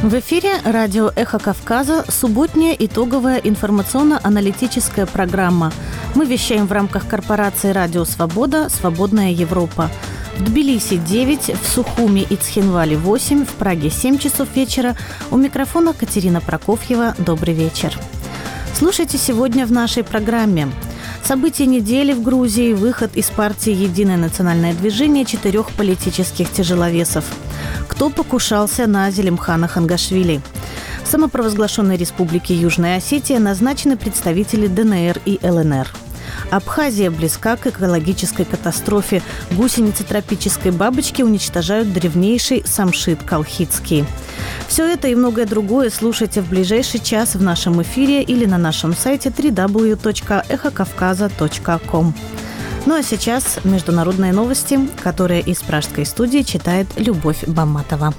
В эфире радио «Эхо Кавказа» субботняя итоговая информационно-аналитическая программа. Мы вещаем в рамках корпорации «Радио Свобода. Свободная Европа». В Тбилиси 9, в Сухуми и Цхинвале 8, в Праге 7 часов вечера. У микрофона Катерина Прокофьева. Добрый вечер. Слушайте сегодня в нашей программе. События недели в Грузии, выход из партии «Единое национальное движение» 4 политических тяжеловесов. Кто покушался на Зелимхана Хангашвили? В самопровозглашенной республике Южная Осетия назначены представители ДНР и ЛНР. Абхазия близка к экологической катастрофе. Гусеницы тропической бабочки уничтожают древнейший самшит колхидский. Все это и многое другое слушайте в ближайший час в нашем эфире или на нашем сайте www.ekhokavkaza.com. Ну а сейчас международные новости, которые из пражской студии читает Любовь Бамматова.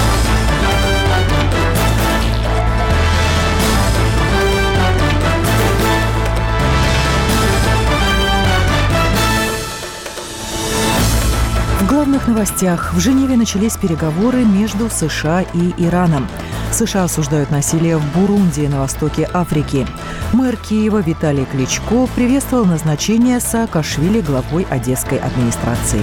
В главных новостях. В Женеве начались переговоры между США и Ираном. США осуждают насилие в Бурунди на востоке Африки. Мэр Киева Виталий Кличко приветствовал назначение Саакашвили главой Одесской администрации.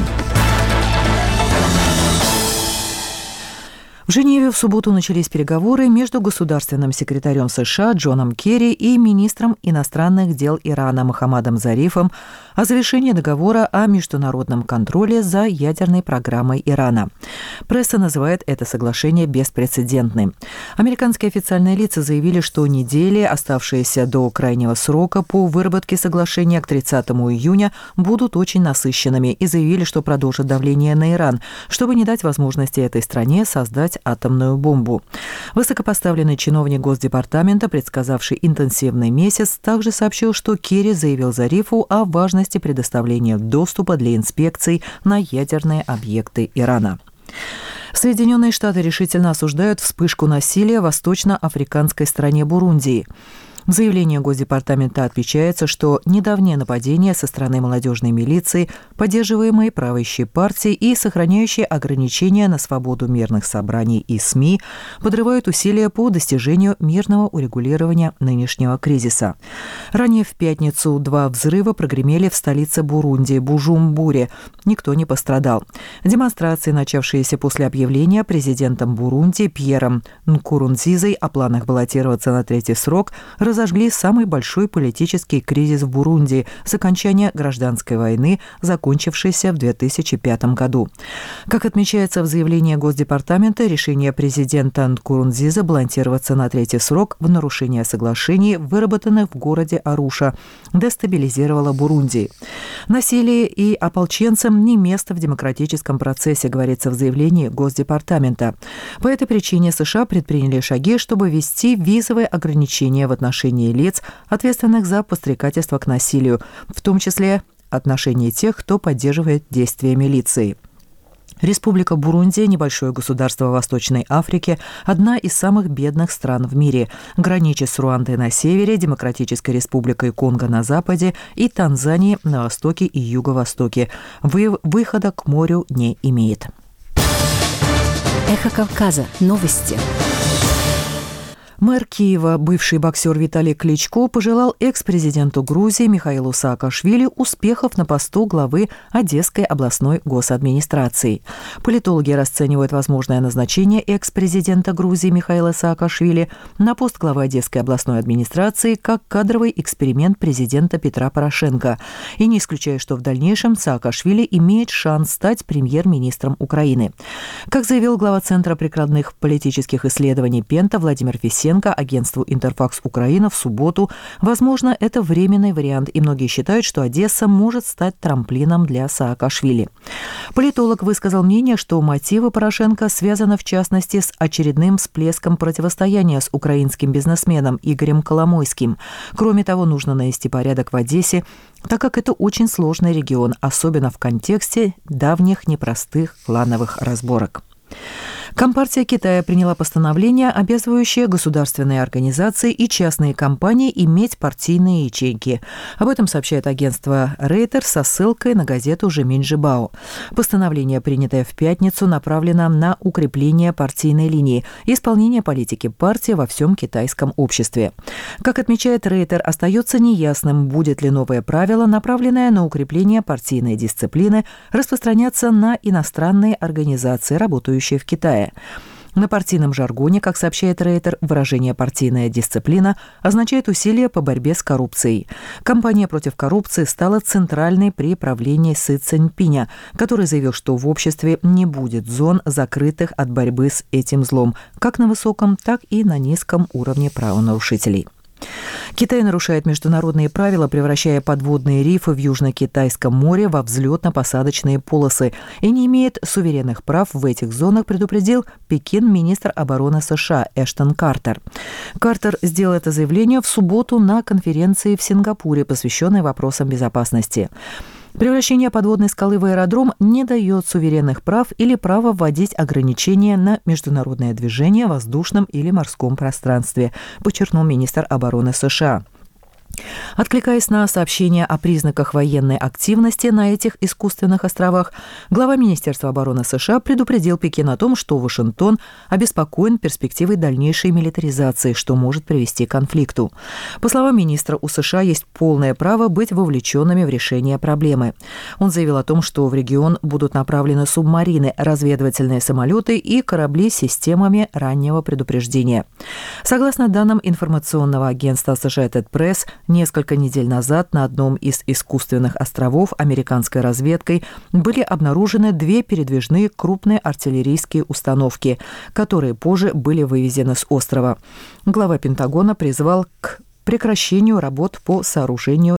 В Женеве в субботу начались переговоры между государственным секретарем США Джоном Керри и министром иностранных дел Ирана Мохаммадом Зарифом о завершении договора о международном контроле за ядерной программой Ирана. Пресса называет это соглашение беспрецедентным. Американские официальные лица заявили, что недели, оставшиеся до крайнего срока по выработке соглашения к 30 июня, будут очень насыщенными и заявили, что продолжат давление на Иран, чтобы не дать возможности этой стране создать атомную бомбу. Высокопоставленный чиновник Госдепартамента, предсказавший интенсивный месяц, также сообщил, что Керри заявил Зарифу о важности предоставления доступа для инспекций на ядерные объекты Ирана. Соединенные Штаты решительно осуждают вспышку насилия в восточноафриканской стране Бурунди. В заявлении Госдепартамента отмечается, что недавнее нападение со стороны молодежной милиции, поддерживаемой правящей партией и сохраняющей ограничения на свободу мирных собраний и СМИ, подрывают усилия по достижению мирного урегулирования нынешнего кризиса. Ранее в пятницу 2 взрыва прогремели в столице Бурунди – Бужумбуре. Никто не пострадал. Демонстрации, начавшиеся после объявления президентом Бурунди Пьером Нкурунзизой о планах баллотироваться на 3-й срок, разожгли самый большой политический кризис в Бурунди с окончания гражданской войны, закончившейся в 2005 году. Как отмечается в заявлении Госдепартамента, решение президента Нкурунзиза баллотироваться на 3-й срок в нарушение соглашений, выработанных в городе Аруша, дестабилизировало Бурунди. Насилие и ополченцам не место в демократическом процессе, говорится в заявлении Госдепартамента. По этой причине США предприняли шаги, чтобы ввести визовые ограничения в отношении лиц, ответственных за подстрекательство к насилию, в том числе отношении тех, кто поддерживает действия милиции. Республика Бурунди, небольшое государство в Восточной Африке, одна из самых бедных стран в мире. Граничит с Руандой на севере, Демократической Республикой Конго на западе и Танзанией на востоке и юго-востоке. Выхода к морю не имеет. Эхо Кавказа. Новости. Мэр Киева, бывший боксер Виталий Кличко, пожелал экс-президенту Грузии Михаилу Саакашвили успехов на посту главы Одесской областной госадминистрации. Политологи расценивают возможное назначение экс-президента Грузии Михаила Саакашвили на пост главы Одесской областной администрации как кадровый эксперимент президента Петра Порошенко и не исключая, что в дальнейшем Саакашвили имеет шанс стать премьер-министром Украины. Как заявил глава Центра прикладных политических исследований Пента Владимир Фесенко агентству «Интерфакс Украина» в субботу, возможно, это временный вариант, и многие считают, что Одесса может стать трамплином для Саакашвили. Политолог высказал мнение, что мотивы Порошенко связаны в частности с очередным всплеском противостояния с украинским бизнесменом Игорем Коломойским. Кроме того, нужно навести порядок в Одессе, так как это очень сложный регион, особенно в контексте давних непростых клановых разборок. Компартия Китая приняла постановление, обязывающее государственные организации и частные компании иметь партийные ячейки. Об этом сообщает агентство Reuters со ссылкой на газету «Жеминь-Жибао». Постановление, принятое в пятницу, направлено на укрепление партийной линии и исполнение политики партии во всем китайском обществе. Как отмечает Reuters, остается неясным, будет ли новое правило, направленное на укрепление партийной дисциплины, распространяться на иностранные организации, работающие в Китае. На партийном жаргоне, как сообщает Reuters, выражение «партийная дисциплина» означает усилия по борьбе с коррупцией. Кампания против коррупции стала центральной при правлении Си Цзиньпиня, который заявил, что в обществе не будет зон, закрытых от борьбы с этим злом, как на высоком, так и на низком уровне правонарушителей. Китай нарушает международные правила, превращая подводные рифы в Южно-Китайском море во взлетно-посадочные полосы и не имеет суверенных прав в этих зонах, предупредил Пекин министр обороны США Эштон Картер. Картер сделал это заявление в субботу на конференции в Сингапуре, посвященной вопросам безопасности. Превращение подводной скалы в аэродром не дает суверенных прав или права вводить ограничения на международное движение в воздушном или морском пространстве, подчеркнул министр обороны США. Откликаясь на сообщения о признаках военной активности на этих искусственных островах, глава Министерства обороны США предупредил Пекин о том, что Вашингтон обеспокоен перспективой дальнейшей милитаризации, что может привести к конфликту. По словам министра, у США есть полное право быть вовлеченными в решение проблемы. Он заявил о том, что в регион будут направлены субмарины, разведывательные самолеты и корабли с системами раннего предупреждения. Согласно данным информационного агентства Associated Press, несколько недель назад на одном из искусственных островов американской разведкой были обнаружены 2 передвижные крупные артиллерийские установки, которые позже были вывезены с острова. Глава Пентагона призвал к прекращению работ по сооружению